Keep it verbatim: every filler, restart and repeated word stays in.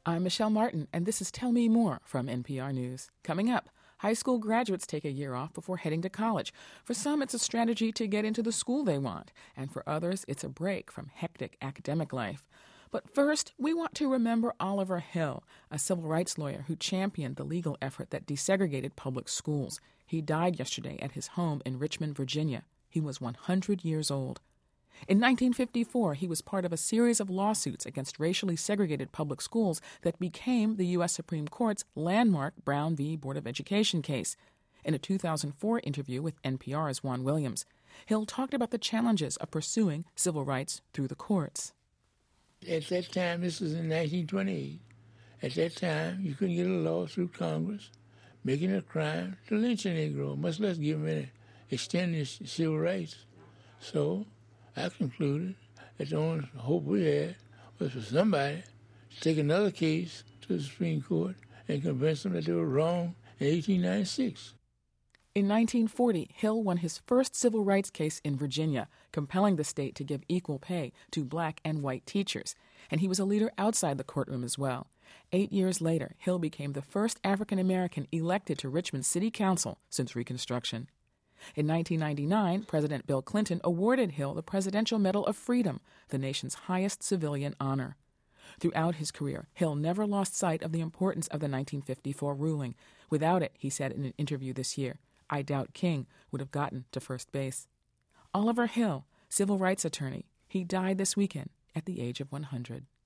I'm Michelle Martin, and this is Tell Me More from N P R News. Coming up, high school graduates take a year off before heading to college. For some, it's a strategy to get into the school they want, and for others, it's a break from hectic academic life. But first, we want to remember Oliver Hill, a civil rights lawyer who championed the legal effort that desegregated public schools. He died yesterday at his home in Richmond, Virginia. He was one hundred years old. In nineteen fifty-four, he was part of a series of lawsuits against racially segregated public schools that became the U S Supreme Court's landmark Brown v. Board of Education case. In a two thousand four interview with N P R's Juan Williams, Hill talked about the challenges of pursuing civil rights through the courts. At that time, this was in nineteen twenty-eight, at that time, you couldn't get a law through Congress making it a crime to lynch a Negro, much less give him any extended civil rights. So I concluded that the only hope we had was for somebody to take another case to the Supreme Court and convince them that they were wrong in eighteen ninety-six. In nineteen forty, Hill won his first civil rights case in Virginia, compelling the state to give equal pay to black and white teachers. And he was a leader outside the courtroom as well. Eight years later, Hill became the first African-American elected to Richmond City Council since Reconstruction. In nineteen ninety-nine, President Bill Clinton awarded Hill the Presidential Medal of Freedom, the nation's highest civilian honor. Throughout his career, Hill never lost sight of the importance of the nineteen fifty-four ruling. Without it, he said in an interview this year, I doubt King would have gotten to first base. Oliver Hill, civil rights attorney, he died this weekend at the age of one hundred.